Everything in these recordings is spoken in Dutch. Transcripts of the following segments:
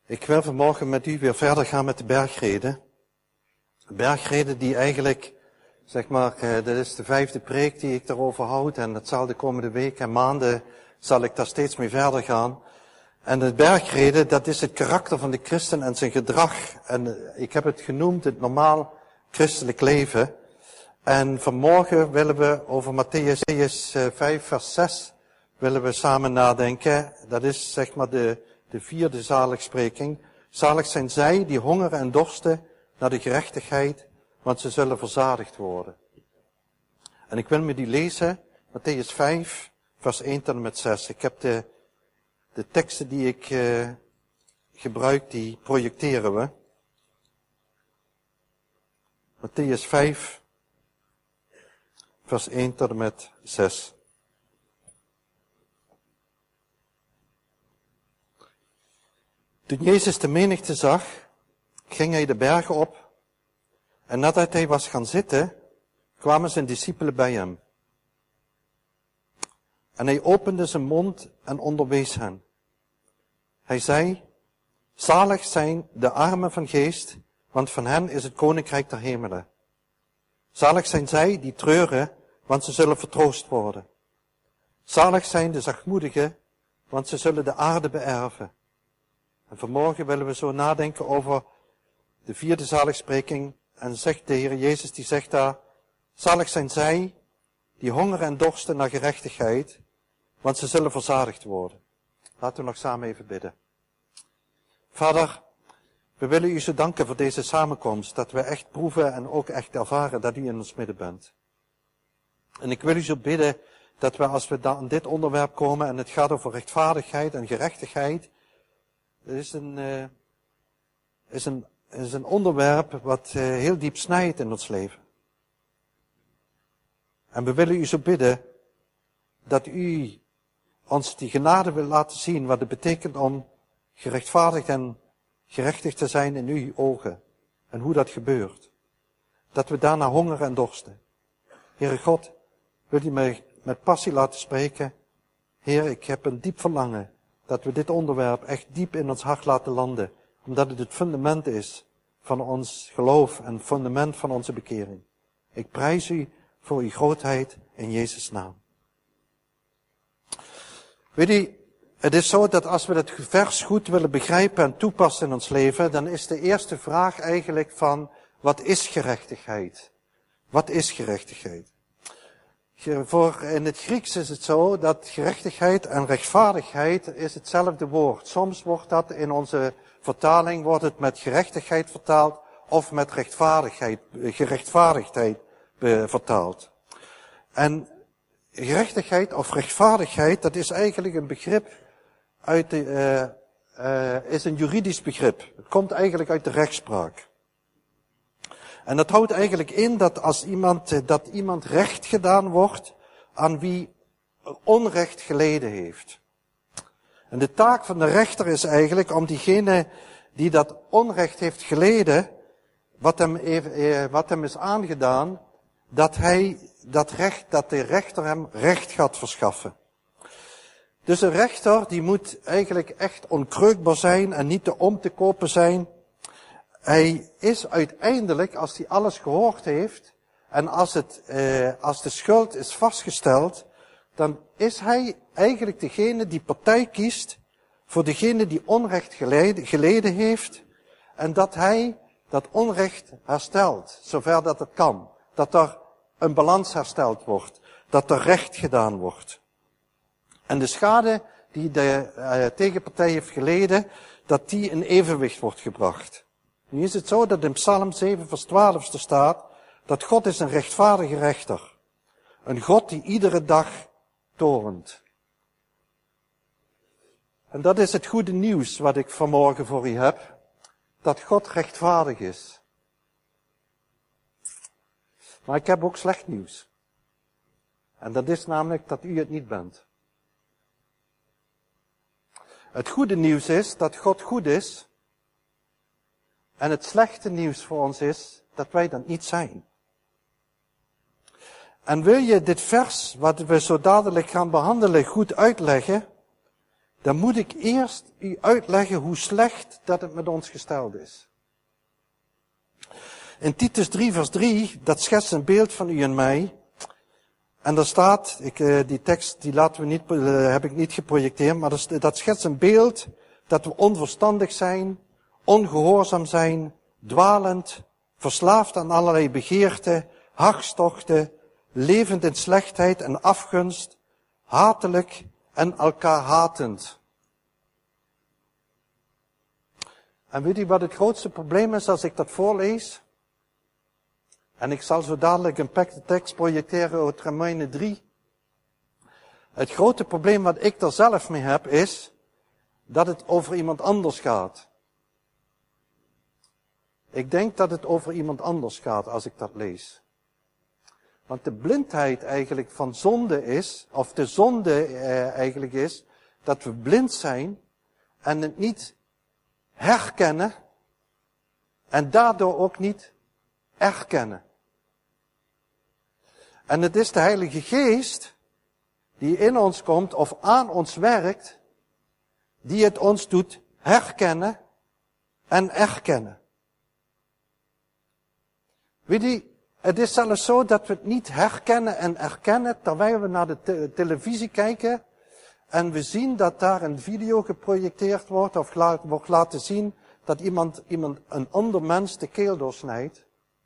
Ik wil vanmorgen met u weer verder gaan met de bergreden. De bergreden die eigenlijk, dat is de 5e preek die ik daarover houd. En dat zal de komende weken en maanden, zal ik daar steeds mee verder gaan. En de bergreden, dat is het karakter van de christen en zijn gedrag. En ik heb het genoemd het normaal christelijk leven. En vanmorgen willen we over Mattheüs 5 vers 6 willen we samen nadenken. Dat is de 4e zaligspreking. Zalig zijn zij die hongeren en dorsten naar de gerechtigheid, want ze zullen verzadigd worden. En ik wil met u lezen, Mattheüs 5, vers 1 tot en met 6. Ik heb de teksten die ik gebruik, die projecteren we. Mattheüs 5, vers 1 tot en met 6. Toen Jezus de menigte zag, ging hij de bergen op. En nadat hij was gaan zitten, kwamen zijn discipelen bij hem. En hij opende zijn mond en onderwees hen. Hij zei, zalig zijn de armen van geest, want van hen is het koninkrijk der hemelen. Zalig zijn zij die treuren, want ze zullen vertroost worden. Zalig zijn de zachtmoedigen, want ze zullen de aarde beërven. En vanmorgen willen we zo nadenken over de 4e zaligspreking. En zegt de Heer Jezus, die zegt daar, zalig zijn zij die hongeren en dorsten naar gerechtigheid, want ze zullen verzadigd worden. Laten we nog samen even bidden. Vader, we willen u zo danken voor deze samenkomst, dat we echt proeven en ook echt ervaren dat u in ons midden bent. En ik wil u zo bidden dat we als we aan dit onderwerp komen en het gaat over rechtvaardigheid en gerechtigheid, het is een onderwerp wat heel diep snijdt in ons leven. En we willen u zo bidden dat u ons die genade wil laten zien wat het betekent om gerechtvaardigd en gerechtig te zijn in uw ogen. En hoe dat gebeurt. Dat we daarna hongeren en dorsten. Heere God, wil u mij met passie laten spreken. Heer, ik heb een diep verlangen dat we dit onderwerp echt diep in ons hart laten landen. Omdat het fundament is van ons geloof en het fundament van onze bekering. Ik prijs u voor uw grootheid in Jezus' naam. Weet u, het is zo dat als we het vers goed willen begrijpen en toepassen in ons leven, dan is de eerste vraag eigenlijk van, wat is gerechtigheid? Wat is gerechtigheid? In het Grieks is het zo dat gerechtigheid en rechtvaardigheid is hetzelfde woord. Soms wordt dat in onze vertaling wordt het met gerechtigheid vertaald of met gerechtvaardigdheid vertaald. En gerechtigheid of rechtvaardigheid, dat is eigenlijk een begrip is een juridisch begrip. Het komt eigenlijk uit de rechtspraak. En dat houdt eigenlijk in dat iemand recht gedaan wordt aan wie onrecht geleden heeft. En de taak van de rechter is eigenlijk om diegene die dat onrecht heeft geleden, wat hem is aangedaan, dat de rechter hem recht gaat verschaffen. Dus een rechter die moet eigenlijk echt onkreukbaar zijn en niet te om te kopen zijn. Hij is uiteindelijk, als hij alles gehoord heeft en als de schuld is vastgesteld, dan is hij eigenlijk degene die partij kiest voor degene die onrecht geleden heeft en dat hij dat onrecht herstelt, zover dat het kan. Dat er een balans hersteld wordt, dat er recht gedaan wordt. En de schade die de tegenpartij heeft geleden, dat die in evenwicht wordt gebracht. Nu is het zo dat in Psalm 7 vers 12 staat, dat God is een rechtvaardige rechter. Een God die iedere dag toornt. En dat is het goede nieuws wat ik vanmorgen voor u heb, dat God rechtvaardig is. Maar ik heb ook slecht nieuws. En dat is namelijk dat u het niet bent. Het goede nieuws is dat God goed is. En het slechte nieuws voor ons is dat wij dat niet zijn. En wil je dit vers, wat we zo dadelijk gaan behandelen, goed uitleggen, dan moet ik eerst u uitleggen hoe slecht dat het met ons gesteld is. In Titus 3 vers 3, dat schetst een beeld van u en mij. En daar staat, die tekst die heb ik niet geprojecteerd, maar dat schetst een beeld dat we onverstandig zijn, ongehoorzaam zijn, dwalend, verslaafd aan allerlei begeerten, hartstochten, levend in slechtheid en afgunst, hatelijk en elkaar hatend. En weet u wat het grootste probleem is als ik dat voorlees? En ik zal zo dadelijk een tekst projecteren uit Romeinen 3. Het grote probleem wat ik er zelf mee heb is dat het over iemand anders gaat. Ik denk dat het over iemand anders gaat als ik dat lees. Want de blindheid eigenlijk van zonde is, of de zonde eigenlijk is, dat we blind zijn en het niet herkennen en daardoor ook niet erkennen. En het is de Heilige Geest die in ons komt of aan ons werkt, die het ons doet herkennen en erkennen. Weet je, het is zelfs zo dat we het niet herkennen en erkennen terwijl we naar de televisie kijken en we zien dat daar een video geprojecteerd wordt of wordt laten zien dat iemand een ander mens de keel doorsnijdt.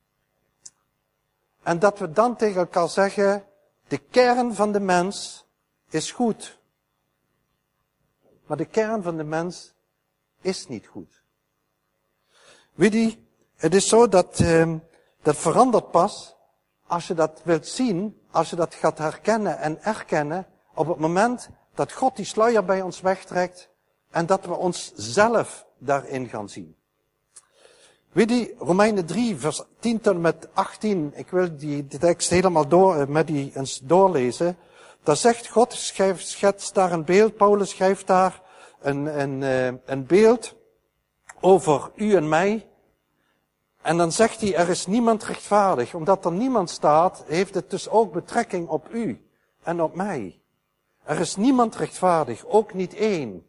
En dat we dan tegen elkaar zeggen, de kern van de mens is goed. Maar de kern van de mens is niet goed. Weet je, het is zo dat verandert pas als je dat wilt zien, als je dat gaat herkennen en erkennen op het moment dat God die sluier bij ons wegtrekt en dat we ons zelf daarin gaan zien. Weet je, Romeinen 3 vers 10 tot en met 18, ik wil die tekst helemaal met die eens doorlezen. Daar zegt God, schetst daar een beeld, Paulus schrijft daar een beeld over u en mij. En dan zegt hij, er is niemand rechtvaardig. Omdat er niemand staat, heeft het dus ook betrekking op u en op mij. Er is niemand rechtvaardig, ook niet één.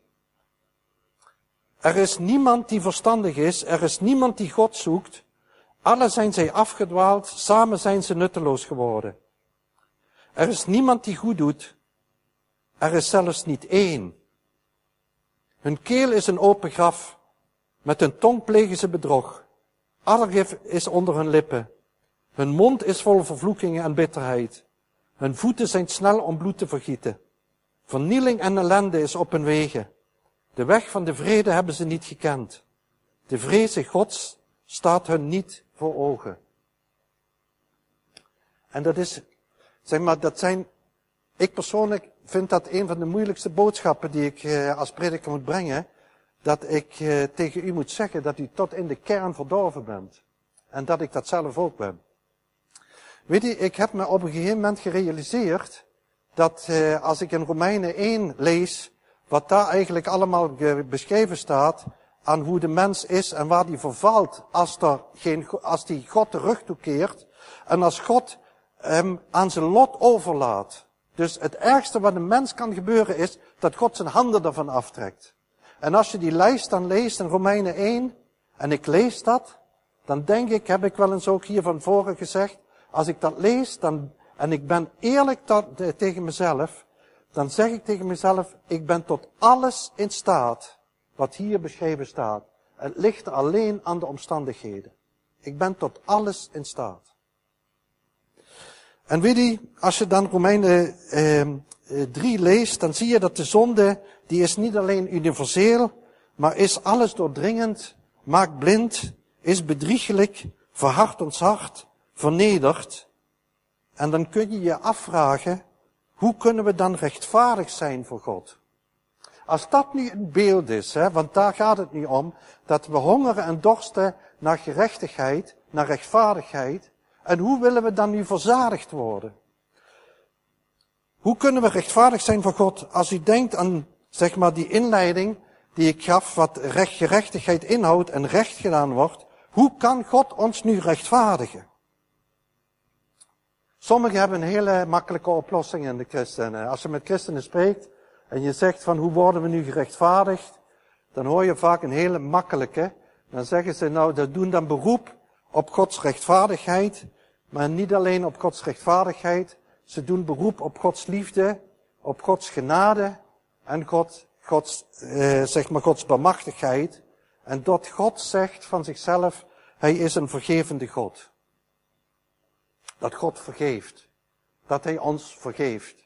Er is niemand die verstandig is, er is niemand die God zoekt. Alle zijn zij afgedwaald, samen zijn ze nutteloos geworden. Er is niemand die goed doet, er is zelfs niet één. Hun keel is een open graf, met hun tong plegen ze bedrog. Allergif is onder hun lippen. Hun mond is vol vervloekingen en bitterheid. Hun voeten zijn snel om bloed te vergieten. Vernieling en ellende is op hun wegen. De weg van de vrede hebben ze niet gekend. De vreze Gods staat hun niet voor ogen. En dat is, ik persoonlijk vind dat een van de moeilijkste boodschappen die ik als prediker moet brengen. Dat ik tegen u moet zeggen dat u tot in de kern verdorven bent. En dat ik dat zelf ook ben. Weet je, ik heb me op een gegeven moment gerealiseerd dat als ik in Romeinen 1 lees, wat daar eigenlijk allemaal beschreven staat, aan hoe de mens is en waar die vervalt als die God de rug toekeert en als God hem aan zijn lot overlaat. Dus het ergste wat een mens kan gebeuren is dat God zijn handen daarvan aftrekt. En als je die lijst dan leest in Romeinen 1, en ik lees dat, dan denk ik, heb ik wel eens ook hier van voren gezegd, als ik dat lees, en ik ben eerlijk tegen mezelf, dan zeg ik tegen mezelf, ik ben tot alles in staat wat hier beschreven staat. Het ligt alleen aan de omstandigheden. Ik ben tot alles in staat. En weet je, als je dan Romeinen 3 leest, dan zie je dat de zonde, die is niet alleen universeel, maar is alles doordringend, maakt blind, is bedriegelijk, verhardt ons hart, vernedert. En dan kun je je afvragen, hoe kunnen we dan rechtvaardig zijn voor God? Als dat nu een beeld is, want daar gaat het niet om, dat we hongeren en dorsten naar gerechtigheid, naar rechtvaardigheid. En hoe willen we dan nu verzadigd worden? Hoe kunnen we rechtvaardig zijn voor God? Als u denkt aan, die inleiding die ik gaf, wat gerechtigheid inhoudt en recht gedaan wordt. Hoe kan God ons nu rechtvaardigen? Sommigen hebben een hele makkelijke oplossing in de christenen. Als je met christenen spreekt, en je zegt van hoe worden we nu gerechtvaardigd, dan hoor je vaak een hele makkelijke. Dan zeggen ze nou, dat doen dan beroep op Gods rechtvaardigheid, maar niet alleen op Gods rechtvaardigheid. Ze doen beroep op Gods liefde, op Gods genade en Gods bemachtigheid. En dat God zegt van zichzelf, hij is een vergevende God. Dat God vergeeft. Dat hij ons vergeeft.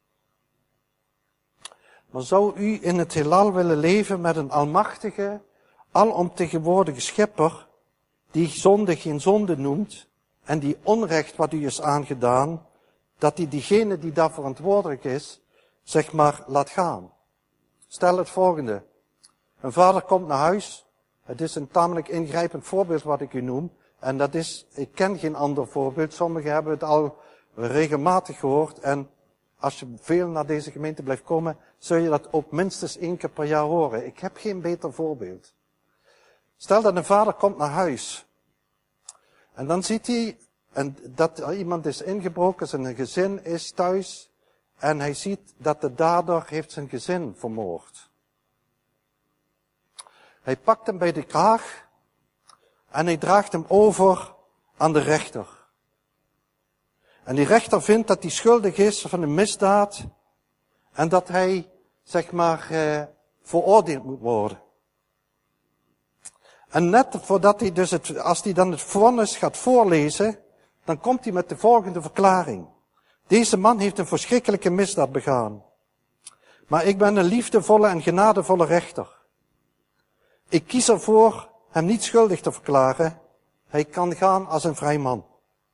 Maar zou u in het heelal willen leven met een almachtige, alomtegenwoordige schepper, die zonde geen zonde noemt, en die onrecht wat u is aangedaan, dat hij diegene die daar verantwoordelijk is, zeg maar, laat gaan. Stel het volgende. Een vader komt naar huis. Het is een tamelijk ingrijpend voorbeeld wat ik u noem. En dat is, ik ken geen ander voorbeeld. Sommigen hebben het al regelmatig gehoord. En als je veel naar deze gemeente blijft komen, zul je dat ook minstens 1 keer per jaar horen. Ik heb geen beter voorbeeld. Stel dat een vader komt naar huis. En dan ziet hij dat er iemand is ingebroken, zijn gezin is thuis. En hij ziet dat de dader heeft zijn gezin vermoord. Hij pakt hem bij de kraag en hij draagt hem over aan de rechter. En die rechter vindt dat hij schuldig is van een misdaad en dat hij, zeg maar, veroordeeld moet worden. En net voordat hij dus als hij dan het vonnis gaat voorlezen, dan komt hij met de volgende verklaring. Deze man heeft een verschrikkelijke misdaad begaan. Maar ik ben een liefdevolle en genadevolle rechter. Ik kies ervoor hem niet schuldig te verklaren. Hij kan gaan als een vrij man.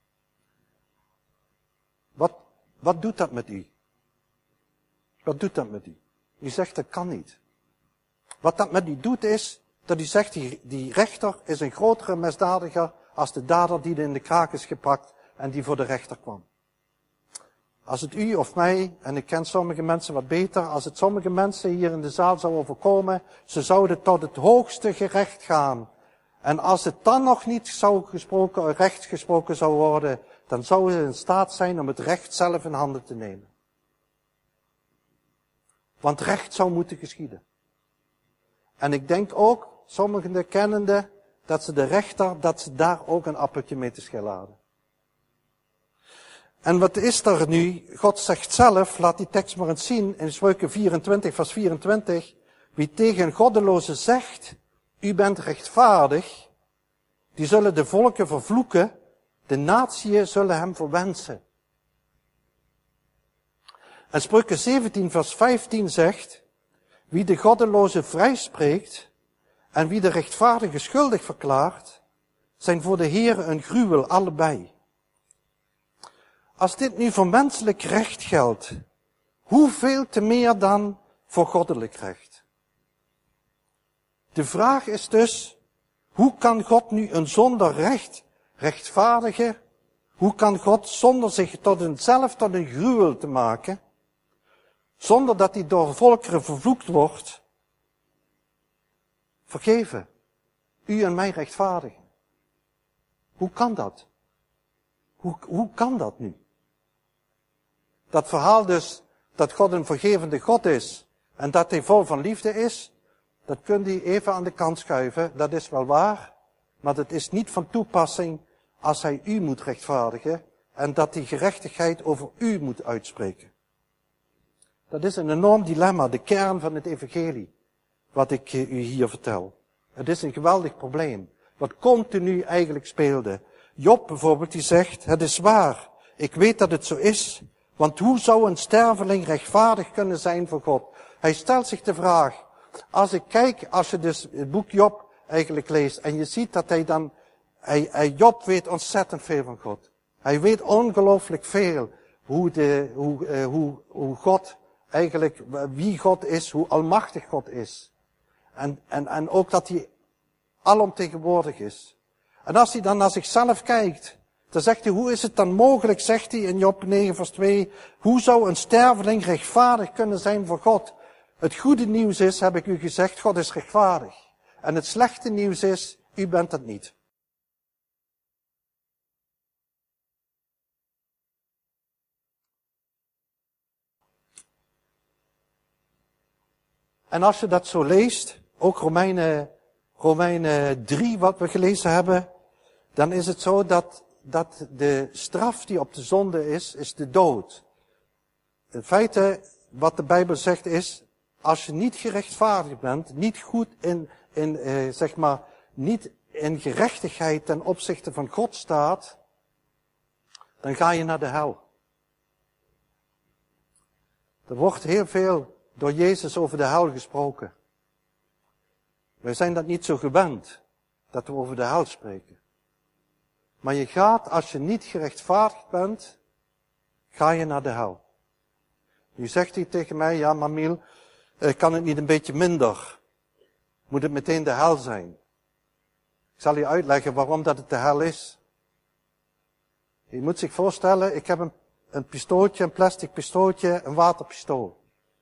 Wat doet dat met u? Wat doet dat met u? U zegt dat kan niet. Wat dat met u doet is, dat u zegt die rechter is een grotere misdadiger als de dader die in de kraag is gepakt en die voor de rechter kwam. Als het u of mij, en ik ken sommige mensen wat beter, als het sommige mensen hier in de zaal zou overkomen, ze zouden tot het hoogste gerecht gaan. En als het dan nog niet recht gesproken zou worden, dan zouden ze in staat zijn om het recht zelf in handen te nemen. Want recht zou moeten geschieden. En ik denk ook, sommigen kennende, dat ze daar ook een appeltje mee te schillen hadden. En wat is er nu? God zegt zelf, laat die tekst maar eens zien, in Spreuken 24, vers 24. Wie tegen een goddeloze zegt, u bent rechtvaardig, die zullen de volken vervloeken, de natieën zullen hem verwensen. En Spreuken 17, vers 15 zegt, wie de goddeloze vrijspreekt en wie de rechtvaardige schuldig verklaart, zijn voor de Heere een gruwel allebei. Als dit nu voor menselijk recht geldt, hoeveel te meer dan voor goddelijk recht? De vraag is dus, hoe kan God nu een zonder rechtvaardigen? Hoe kan God zonder zich tot een gruwel te maken, zonder dat hij door volkeren vervloekt wordt, vergeven, u en mij rechtvaardigen? Hoe kan dat? Hoe kan dat nu? Dat verhaal dus, dat God een vergevende God is, en dat hij vol van liefde is, dat kunt u even aan de kant schuiven, dat is wel waar, maar dat is niet van toepassing als hij u moet rechtvaardigen, en dat die gerechtigheid over u moet uitspreken. Dat is een enorm dilemma, de kern van het evangelie, wat ik u hier vertel. Het is een geweldig probleem, wat continu eigenlijk speelde. Job bijvoorbeeld, die zegt, het is waar, ik weet dat het zo is, want hoe zou een sterveling rechtvaardig kunnen zijn voor God? Hij stelt zich de vraag, als je dus het boek Job eigenlijk leest, en je ziet dat Job weet ontzettend veel van God. Hij weet ongelooflijk veel hoe God eigenlijk, wie God is, hoe almachtig God is. En ook dat hij alomtegenwoordig is. En als hij dan naar zichzelf kijkt, dan zegt hij, hoe is het dan mogelijk, zegt hij in Job 9 vers 2, hoe zou een sterveling rechtvaardig kunnen zijn voor God? Het goede nieuws is, heb ik u gezegd, God is rechtvaardig. En het slechte nieuws is, u bent het niet. En als je dat zo leest, ook Romeinen 3 wat we gelezen hebben, dan is het zo dat de straf die op de zonde is de dood. In feite, wat de Bijbel zegt is, als je niet gerechtvaardigd bent, niet goed niet in gerechtigheid ten opzichte van God staat, dan ga je naar de hel. Er wordt heel veel door Jezus over de hel gesproken. Wij zijn dat niet zo gewend, dat we over de hel spreken. Maar je gaat, als je niet gerechtvaardigd bent, ga je naar de hel. Nu zegt hij tegen mij, ja, maar Miel, kan het niet een beetje minder? Moet het meteen de hel zijn? Ik zal je uitleggen waarom dat het de hel is. Je moet zich voorstellen, ik heb een pistooltje, een plastic pistooltje, een waterpistool.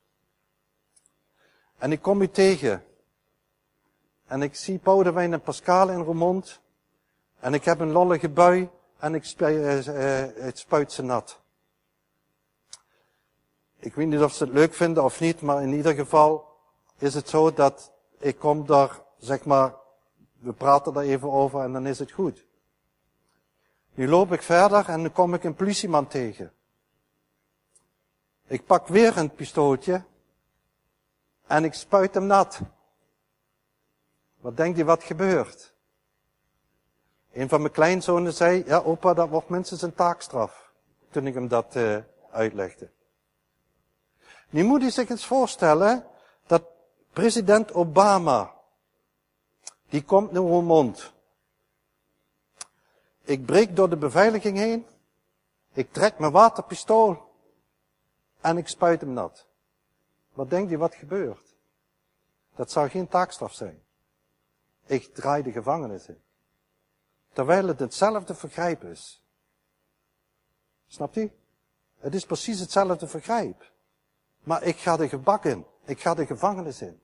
En ik kom u tegen. En ik zie Boudewijn en Pascal in Roermond. En ik heb een lollige bui en het spuit ze nat. Ik weet niet of ze het leuk vinden of niet, maar in ieder geval is het zo dat ik kom daar, we praten daar even over en dan is het goed. Nu loop ik verder en dan kom ik een politieman tegen. Ik pak weer een pistooltje en ik spuit hem nat. Wat denkt u wat gebeurt? Een van mijn kleinzonen zei, ja opa, dat wordt minstens een taakstraf. Toen ik hem dat uitlegde. Nu moet u zich eens voorstellen dat president Obama, die komt naar Roermond. Ik breek door de beveiliging heen, ik trek mijn waterpistool en ik spuit hem nat. Wat denkt u wat gebeurt? Dat zou geen taakstraf zijn. Ik draai de gevangenis in. Terwijl het hetzelfde vergrijp is. Snapt u? Het is precies hetzelfde vergrijp. Maar ik ga de gebak in. Ik ga de gevangenis in.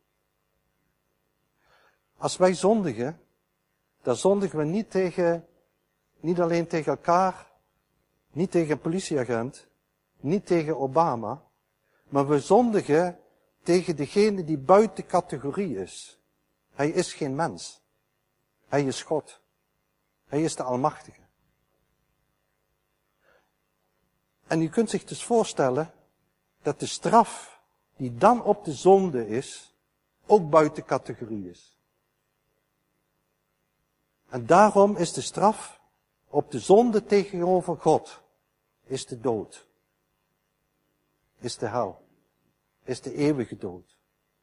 Als wij zondigen, dan zondigen we niet alleen tegen elkaar, niet tegen een politieagent, niet tegen Obama, maar we zondigen tegen degene die buiten categorie is. Hij is geen mens. Hij is God. Hij is de Almachtige. En u kunt zich dus voorstellen dat de straf die dan op de zonde is, ook buiten categorie is. En daarom is de straf op de zonde tegenover God, is de dood. Is de hel. Is de eeuwige dood.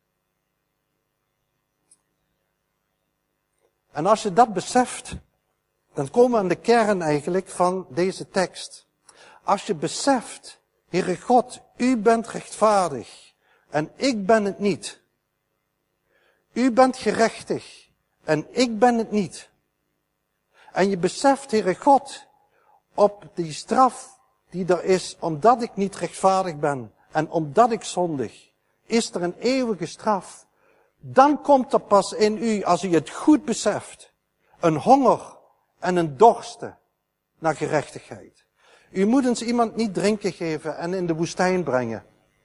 En als je dat beseft, dan komen we aan de kern eigenlijk van deze tekst. Als je beseft, Heere God, u bent rechtvaardig en ik ben het niet. U bent gerechtig en ik ben het niet. En je beseft, Heere God, op die straf die er is, omdat ik niet rechtvaardig ben en omdat ik zondig, is er een eeuwige straf. Dan komt er pas in u, als u het goed beseft, een honger en een dorsten naar gerechtigheid. U moet eens iemand niet drinken geven en in de woestijn brengen.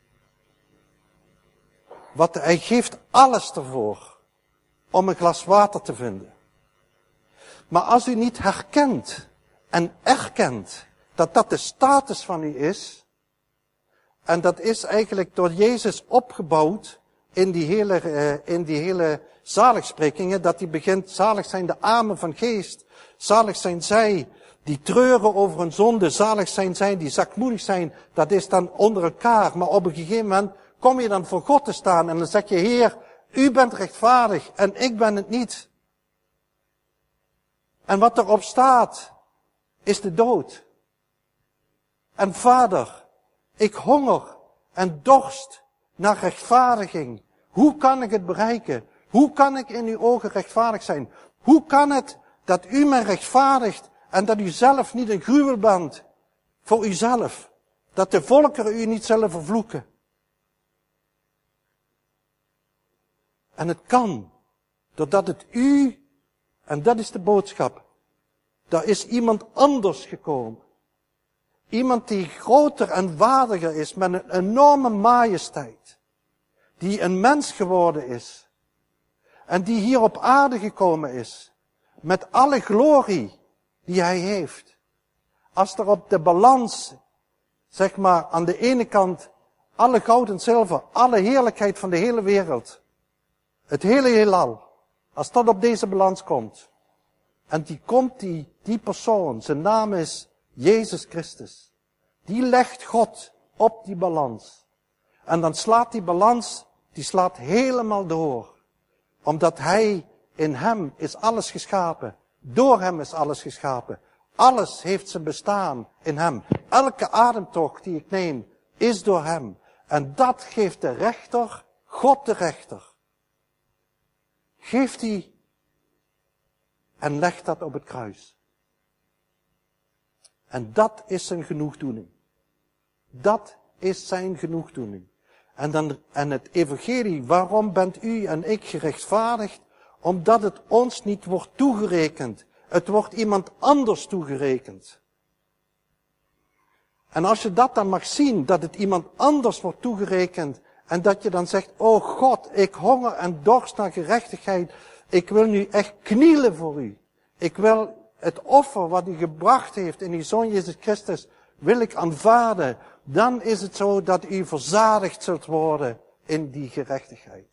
Hij geeft alles ervoor om een glas water te vinden. Maar als u niet herkent en erkent dat dat de status van u is, en dat is eigenlijk door Jezus opgebouwd in die hele zaligsprekingen, dat hij begint, zalig zijn de armen van geest, zalig zijn zij die treuren over hun zonde, zalig zijn zij die zachtmoedig zijn, dat is dan onder elkaar. Maar op een gegeven moment kom je dan voor God te staan en dan zeg je, Heer, u bent rechtvaardig en ik ben het niet. En wat erop staat, is de dood. En Vader, ik honger en dorst naar rechtvaardiging. Hoe kan ik het bereiken? Hoe kan ik in uw ogen rechtvaardig zijn? Hoe kan het dat u mij rechtvaardigt en dat u zelf niet een gruwel bent voor uzelf? Dat de volkeren u niet zullen vervloeken. En het kan, doordat het u, en dat is de boodschap, daar is iemand anders gekomen. Iemand die groter en waardiger is met een enorme majesteit. die een mens geworden is. En die hier op aarde gekomen is. Met alle glorie die hij heeft. Als er op de balans, zeg maar, aan de ene kant alle goud en zilver, alle heerlijkheid van de hele wereld, het hele heelal, als dat op deze balans komt, en die persoon, zijn naam is Jezus Christus, die legt God op die balans. En dan slaat die balans, die slaat helemaal door. Omdat in hem is alles geschapen. Door hem is alles geschapen. Alles heeft zijn bestaan in hem. Elke ademtocht die ik neem, is door hem. En dat geeft de rechter, God de rechter. Geeft hij en legt dat op het kruis. En dat is zijn genoegdoening. Dat is zijn genoegdoening. En het evangelie, waarom bent u en ik gerechtvaardigd? Omdat het ons niet wordt toegerekend. Het wordt iemand anders toegerekend. En als je dat dan mag zien, dat het iemand anders wordt toegerekend, en dat je dan zegt, oh God, ik honger en dorst naar gerechtigheid. Ik wil nu echt knielen voor u. Ik wil het offer wat u gebracht heeft in uw Zoon Jezus Christus, wil ik aanvaarden. Dan is het zo dat u verzadigd zult worden in die gerechtigheid.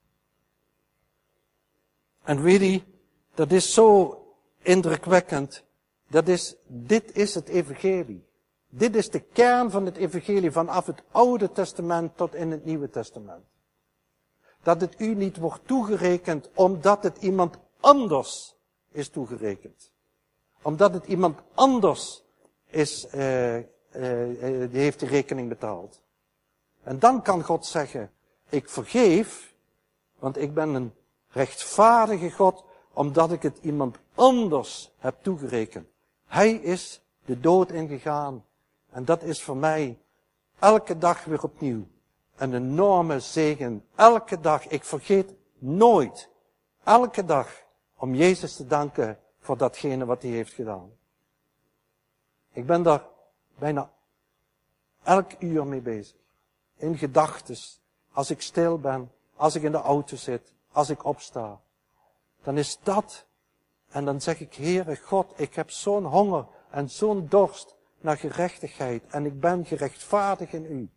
En weet u, dat is zo indrukwekkend. Dit is het evangelie. Dit is de kern van het evangelie vanaf het Oude Testament tot in het Nieuwe Testament. Dat het u niet wordt toegerekend omdat het iemand anders is toegerekend. Omdat het iemand anders is, die heeft de rekening betaald. En dan kan God zeggen, ik vergeef, want ik ben een rechtvaardige God, omdat ik het iemand anders heb toegerekend. Hij is de dood ingegaan. En dat is voor mij elke dag weer opnieuw een enorme zegen. Elke dag, ik vergeet nooit, elke dag, om Jezus te danken voor datgene wat hij heeft gedaan. Ik ben daar bijna elk uur mee bezig. In gedachtes, als ik stil ben, als ik in de auto zit, als ik opsta. Dan is dat, en dan zeg ik, Heere God, ik heb zo'n honger en zo'n dorst naar gerechtigheid. En ik ben gerechtvaardigd in u.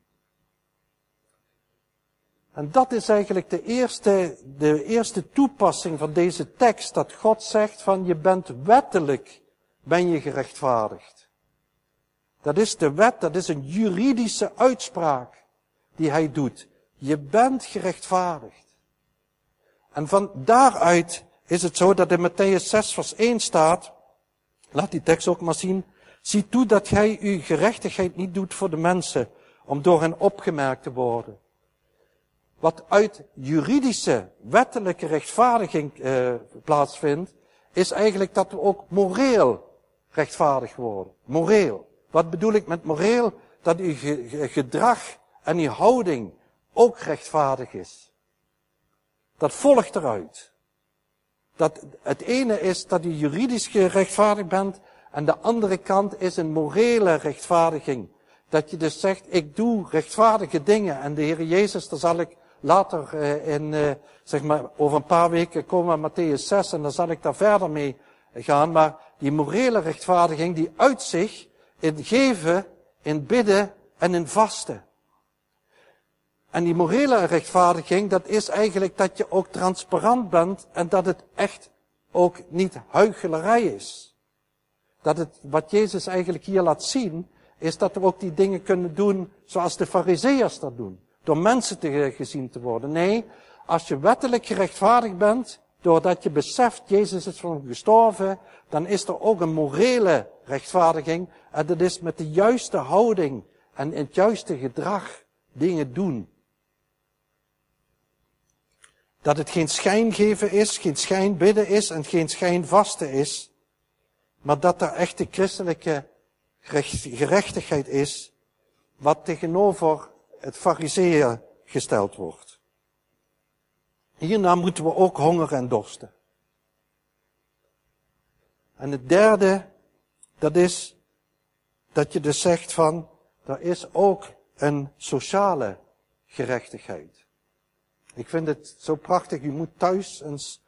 En dat is eigenlijk de eerste toepassing van deze tekst. Dat God zegt van je bent wettelijk, ben je gerechtvaardigd. Dat is de wet, dat is een juridische uitspraak die hij doet. Je bent gerechtvaardigd. En van daaruit is het zo dat in Mattheüs 6 vers 1 staat, laat die tekst ook maar zien, zie toe dat gij uw gerechtigheid niet doet voor de mensen, om door hen opgemerkt te worden. Wat uit juridische, wettelijke rechtvaardiging plaatsvindt, is eigenlijk dat we ook moreel rechtvaardig worden. Moreel. Wat bedoel ik met moreel? Dat uw gedrag en uw houding ook rechtvaardig is. Dat volgt eruit. Dat het ene is dat u juridisch gerechtvaardigd bent, en de andere kant is een morele rechtvaardiging. Dat je dus zegt, ik doe rechtvaardige dingen. En de Heer Jezus, daar zal ik later zeg maar, over een paar weken komen we Mattheüs 6 en dan zal ik daar verder mee gaan. Maar die morele rechtvaardiging, die uit zich in geven, in bidden en in vasten. En die morele rechtvaardiging, dat is eigenlijk dat je ook transparant bent en dat het echt ook niet huichelarij is. Dat het, wat Jezus eigenlijk hier laat zien, is dat we ook die dingen kunnen doen zoals de Farizeeërs dat doen. Door mensen gezien te worden. Nee, als je wettelijk gerechtvaardigd bent, doordat je beseft, Jezus is voor hem gestorven, dan is er ook een morele rechtvaardiging. En dat is met de juiste houding en het juiste gedrag dingen doen. Dat het geen schijngeven is, geen schijnbidden is en geen schijnvasten is. Maar dat er echte christelijke gerechtigheid is, wat tegenover het fariseeën gesteld wordt. Hierna moeten we ook honger en dorsten. En het derde, dat is dat je dus zegt van, er is ook een sociale gerechtigheid. Ik vind het zo prachtig. U moet thuis eens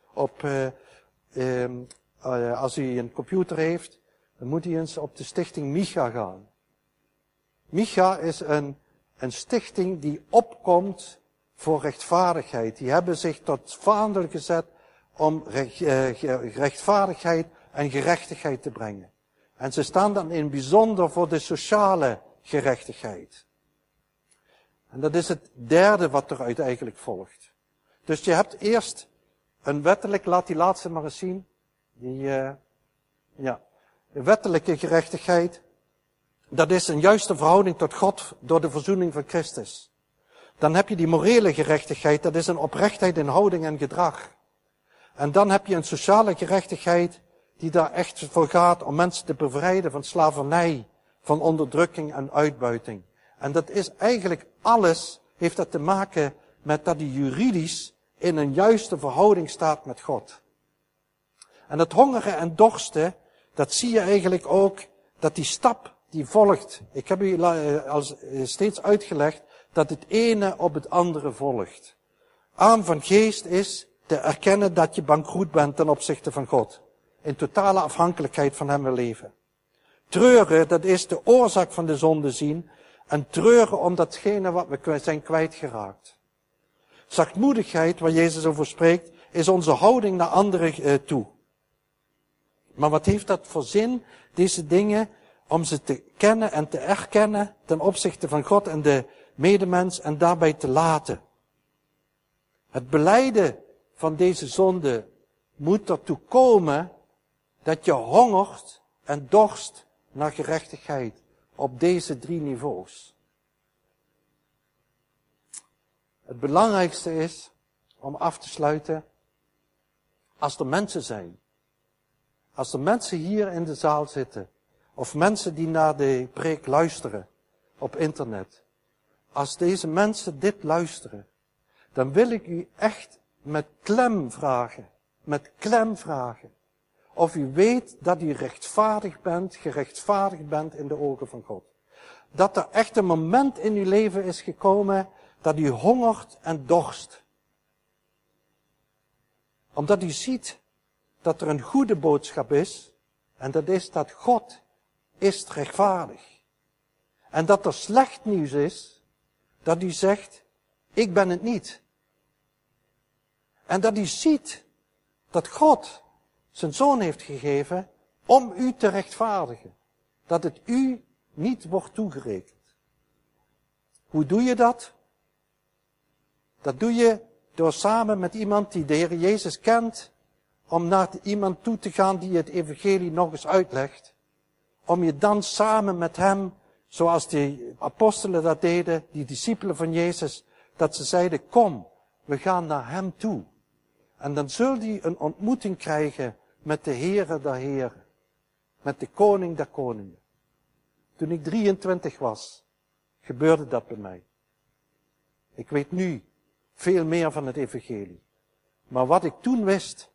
als u een computer heeft, dan moet u eens op de stichting Micha gaan. Micha is een stichting die opkomt voor rechtvaardigheid. Die hebben zich tot vaandel gezet om rechtvaardigheid en gerechtigheid te brengen. En ze staan dan in bijzonder voor de sociale gerechtigheid. En dat is het derde wat eruit eigenlijk volgt. Dus je hebt eerst een wettelijk, laat die laatste maar eens zien. De wettelijke gerechtigheid. Dat is een juiste verhouding tot God door de verzoening van Christus. Dan heb je die morele gerechtigheid, dat is een oprechtheid in houding en gedrag. En dan heb je een sociale gerechtigheid die daar echt voor gaat om mensen te bevrijden van slavernij, van onderdrukking en uitbuiting. En dat is eigenlijk alles, heeft dat te maken met dat die juridisch in een juiste verhouding staat met God. En dat hongeren en dorsten, dat zie je eigenlijk ook, dat die stap die volgt. Ik heb u al steeds uitgelegd dat het ene op het andere volgt. Arm van geest is te erkennen dat je bankroet bent ten opzichte van God. In totale afhankelijkheid van hem wil leven. Treuren, dat is de oorzaak van de zonde zien. En treuren om datgene wat we zijn kwijtgeraakt. Zachtmoedigheid, waar Jezus over spreekt, is onze houding naar anderen toe. Maar wat heeft dat voor zin, deze dingen, om ze te kennen en te erkennen ten opzichte van God en de medemens en daarbij te laten? Het belijden van deze zonde moet ertoe komen dat je hongert en dorst naar gerechtigheid op deze 3 niveaus. Het belangrijkste is, om af te sluiten, als er mensen zijn, als er mensen hier in de zaal zitten, of mensen die naar de preek luisteren op internet, als deze mensen dit luisteren, dan wil ik u echt met klem vragen, of u weet dat u gerechtvaardigd bent in de ogen van God. Dat er echt een moment in uw leven is gekomen dat u hongert en dorst. Omdat u ziet dat er een goede boodschap is, en dat is dat God is rechtvaardig. En dat er slecht nieuws is, dat u zegt, ik ben het niet. En dat u ziet dat God zijn zoon heeft gegeven om u te rechtvaardigen. Dat het u niet wordt toegerekend. Hoe doe je dat? Dat doe je door samen met iemand die de Heer Jezus kent, om naar iemand toe te gaan die het evangelie nog eens uitlegt. Om je dan samen met hem, zoals de apostelen dat deden, die discipelen van Jezus, dat ze zeiden, kom, we gaan naar hem toe. En dan zul je een ontmoeting krijgen met de Heere der Heren. Met de Koning der Koningen. Toen ik 23 was, gebeurde dat bij mij. Ik weet nu veel meer van het evangelie. Maar wat ik toen wist,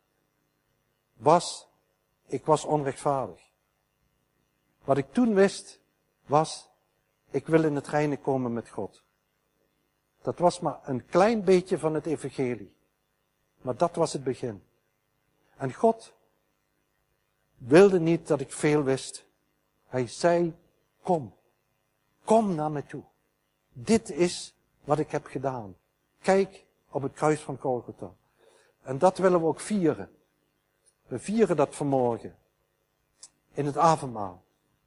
ik was onrechtvaardig. Wat ik toen wist, ik wil in het reine komen met God. Dat was maar een klein beetje van het evangelie. Maar dat was het begin. En God wilde niet dat ik veel wist. Hij zei, kom naar me toe. Dit is wat ik heb gedaan. Kijk op het kruis van Golgotha. En dat willen we ook vieren. We vieren dat vanmorgen. In het avondmaal.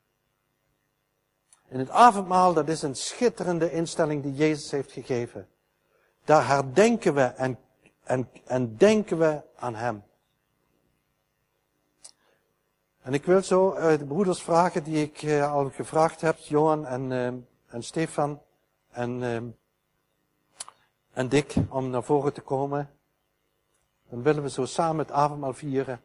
In het avondmaal, dat is een schitterende instelling die Jezus heeft gegeven. Daar herdenken we en denken we aan hem. En ik wil zo de broeders vragen die ik al gevraagd heb, Johan en Stefan en Dick, om naar voren te komen. Dan willen we zo samen het avondmaal vieren.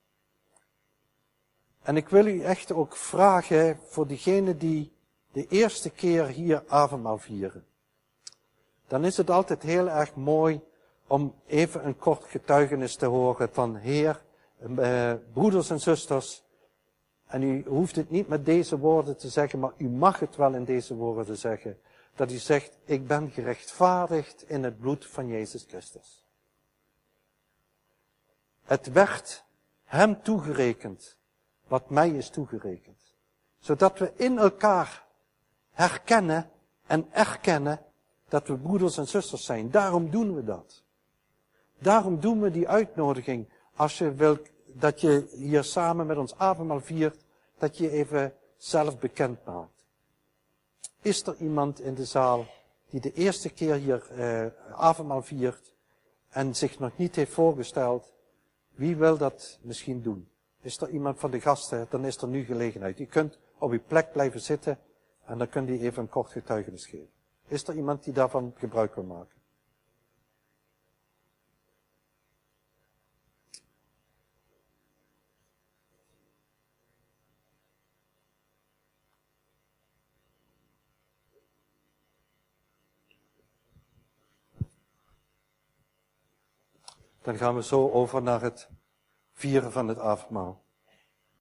En ik wil u echt ook vragen voor diegenen die de eerste keer hier avondmaal vieren. Dan is het altijd heel erg mooi om even een kort getuigenis te horen van Heer, broeders en zusters. En u hoeft het niet met deze woorden te zeggen, maar u mag het wel in deze woorden zeggen. dat hij zegt, ik ben gerechtvaardigd in het bloed van Jezus Christus. Het werd hem toegerekend, wat mij is toegerekend. Zodat we in elkaar herkennen en erkennen dat we broeders en zusters zijn. Daarom doen we dat. Daarom doen we die uitnodiging. Als je wilt dat je hier samen met ons avondmaal viert, dat je even zelf bekend maakt. Is er iemand in de zaal die de eerste keer hier avondmaal viert en zich nog niet heeft voorgesteld? Wie wil dat misschien doen? Is er iemand van de gasten? Dan is er nu gelegenheid. U kunt op uw plek blijven zitten en dan kunt u even een kort getuigenis geven. Is er iemand die daarvan gebruik wil maken? Dan gaan we zo over naar het vieren van het avondmaal.